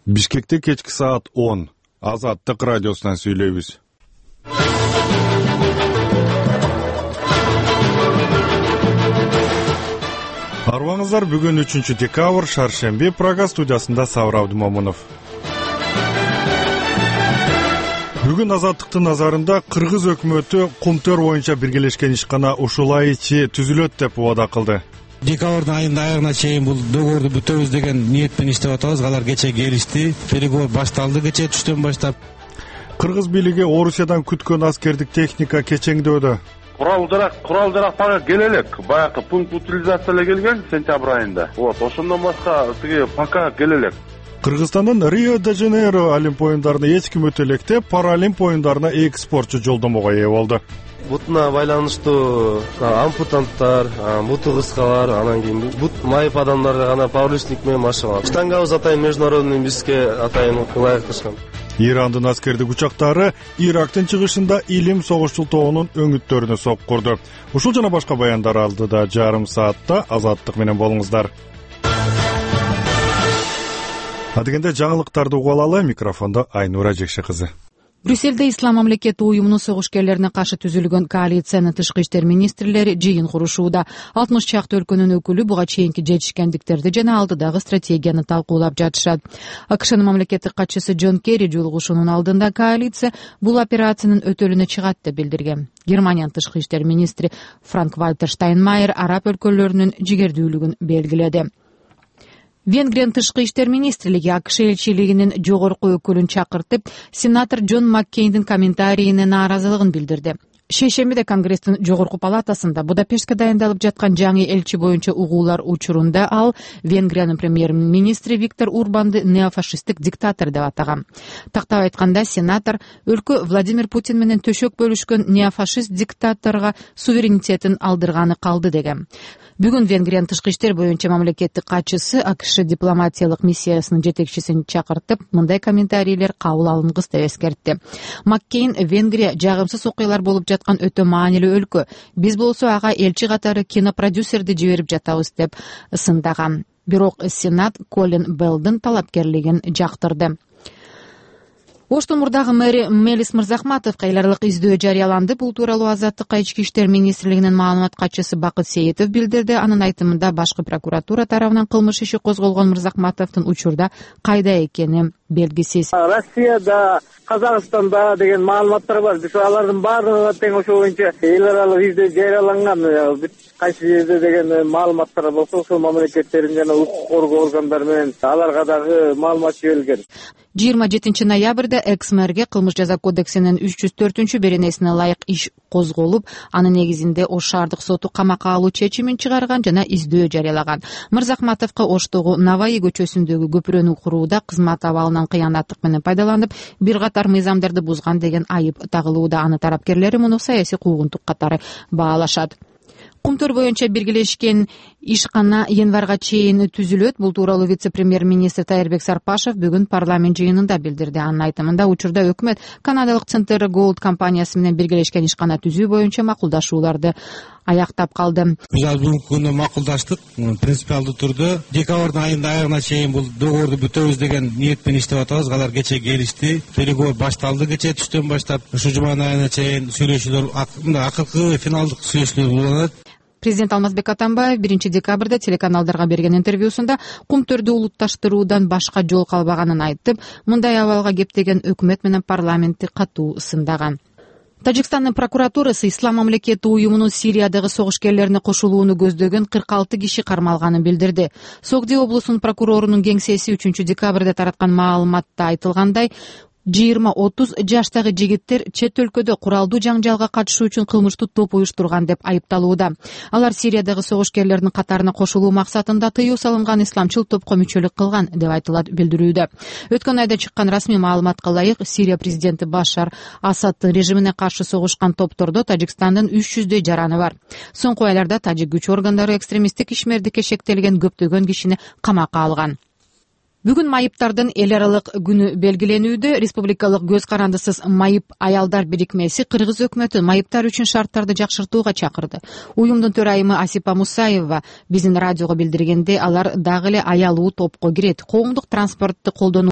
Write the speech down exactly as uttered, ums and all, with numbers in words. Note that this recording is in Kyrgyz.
Бишкекте кечки саат он. Азаттык радиосунан сүйлөйбүз. Арбаңыздар, бүгүн үчүнчү декабрь, шаршемби, Прага студиясында Сабыр Абдымомунов. Бүгүн Азаттыктын назарында Кыргыз өкмөтү Кумтөр боюнча биргелешкен ишкана ушулай ичи түзүлөт деп убада кылды. Декабрдын айында аягына чейин бул договорду бүтөбүз деген ниетпен иштеп атабыз. Алар кече келишти. Переговор башталды кече түштөн баштап. Кыргыз бийлиги Орусиядан күткөн аскердик техника кечеңдөөдө. Курал-жарак, курал-жарак пага келе элек. Баягы пункт утилизация эле келген сентябрь айында. Вот, ошондон башка тиги пока келе элек. Кыргызстандын Рио-де-Жанейро Олимп оюндарына эч ким өтө электе, Паралимп оюндарына эки спортчу жолдомого ээ болду. Бутуна байланыштуу ампутанттар, буту кыскалар, анан кийин бут майып адамдарга гана пауэрлифтинг менен машыгат. Штангабыз атайын международный бизге атайын ылайыкташкан. Ирандын аскердик учактары Ирактын чыгышында Илим согушчул тобунун өңүттөрүнө соккурду. Ушул жана башка баяндар алдыда жарым саатта Азаттык менен болуңуздар. Адегенде жаңылыктарды угуп алалы, микрофондо Айнура Жекше кызы. Брюссельде Ислам мамлекети уюмунун согушкерлерине каршы түзүлгөн коалициянын тышкы иштер министрлери жыйын курушууда. алтымыш чакты өлкөнүн өкүлү буга чейинки жетишкендиктерди жана алдыдагы стратегияны талкуулап жатышат. АКШнын мамлекеттик катчысы Джон Керри жолугушуунун алдында коалиция бул операциянын өтөлүнө чыгат деп билдирген. Германиянын тышкы иштер министри Франк-Вальтер Штайнмайер араб өлкөлөрүнүн жигердүүлүгүн белгиледи. Венгриянын тышкы иштер министрлиги АКШ элчилигинин жогорку өкүлүн чакыртып, сенатор Джон Маккейндин комментарийине нааразылыгын билдирди. Шейшембиде Конгресстин жогорку палатасында Будапештке дайындалып жаткан жаңы элчи боюнча угуулар учурунда ал Венгриянын премьер-министри Виктор Урбанды неофашисттик диктатор деп атаган. Тактап айтканда, сенатор өлкө Владимир Путин менен төшөк бөлүшкөн неофашист диктаторго суверенитетин алдырганы калды деген. Бүгүн Венгриянын тышкы иштер боюнча мамлекеттик катчысы АКШ дипломатиялык миссиясынын жетекчисин чакыртып, мындай комментарийлер кабыл алынгыс деп эскертти. Маккейн Венгрия жагымсыз окуялар болуп жаткан өтө маанилүү өлкө. Биз болсо ага элчи катары кинопродюсерди жиберип жатабыз деп сындаган. Бирок Сенат Колин Беллдин талапкерлигин жактырды. Оштун мурдагы мэри Мелис Мырзахматовго эл аралык издөө жарыяланды. Бул тууралуу Азаттыкка ички иштер министрлигинин маалымат катчысы Бакыт Сейитов билдирди. Анын айтымында башкы прокуратура тарабынан кылмыш иши козголгон Мырзахматовдун учурда кайда экени белгисиз. Россияда, Казакстанда деген маалыматтар бар. Биз алардын баардыгына тең ошол боюнча эл аралык издөө жарыяланган. Кайсы жерде деген маалыматтар болсо, ошол мамлекеттердин жана укук коргоо органдары менен аларга дагы маалымат жиберилген. жыйырма жетинчи ноябрда экс-мэрге кылмыш жаза кодексинин үч жүз төртүнчү беренесине ылайык иш козголуп, анын негизинде Ош шаардык соту камакка алуу чечимин чыгарган жана издөө жарыялаган. Мырзахматовго Оштогу Наваи көчөсүндөгү көпүрөнү курууда кызмат абалынан кыянаттык менен пайдаланып, бир катар мыйзамдарды бузган деген айып тагылууда. Аны тарапкерлери муну саясий куугунтук катары баалашат. Кумтөр боюнча биргелешкен ишкана январга чейин түзүлөт. Бул тууралуу вице-премьер-министр Тайырбек Сарпашев бүгүн парламент жыйынында билдирди. Анын айтымында, учурда өкмөт канадалык Центр Голд компаниясы менен биргелешкен ишкана түзүү боюнча макулдашууларды аяктап калды. Биз бүгүнкү күндө макулдаштык. Принципиалдуу түрдө декабрдын айында аягына чейин бул договорду бүтөбүз деген ниетпен иштеп атабыз. Алар кече келишти. Переговор башталды кече түштөн баштап. Ушу жуманын айына чейин сүйлөшүүлөр, акыркы финалдык сүйлөшүүлөр уланат. Президент Алмазбек Атамбаев биринчи декабрда телеканалдарга берген интервьюсунда Кумтөрдү улутташтыруудан башка жол калбаганын айтып, мындай абалга кептеген өкмөт менен парламентти катуу сындаган. Тажикстандын прокуратурасы Ислам мамлекети уюмунун Сириядагы согушкерлерине кошулууну көздөгөн кырк алты киши кармалганын билдирди. Согди облусунун прокурорунун кеңсеси үчүнчү декабрда тараткан маалыматта айтылгандай, жыйырма отуз жаштагы жигиттер чет өлкөдө куралдуу жаңжалга катышуу үчүн кылмыштуу топ уюштурган деп айыпталууда. Алар Сириядагы согушкерлердин катарына кошулуу максатында тыюу салынган исламчыл топко мүчөлүк кылган деп айтылат билдирүүдө. Өткөн айда чыккан расмий маалыматка ылайык, Сирия президенти Башар Асаддын режимине каршы согушкан топтордо Тажикстандын үч жүздөй жараны бар. Соңку айларда тажик күч органдары экстремисттик ишмердикке шектелген көптөгөн кишини камакка алган. Бүгүн майыптардын эл аралык күнү белгиленүүдө. Республикалык көз карандысыз майып аялдар бирикмеси Кыргыз өкмөтү майыптар үчүн шарттарды жакшыртууга чакырды. Уюмдун төрайымы Асипа Мусаева биздин радиого билдиргенде, алар дагы эле аялуу топко кирет. Коомдук транспортты колдонуу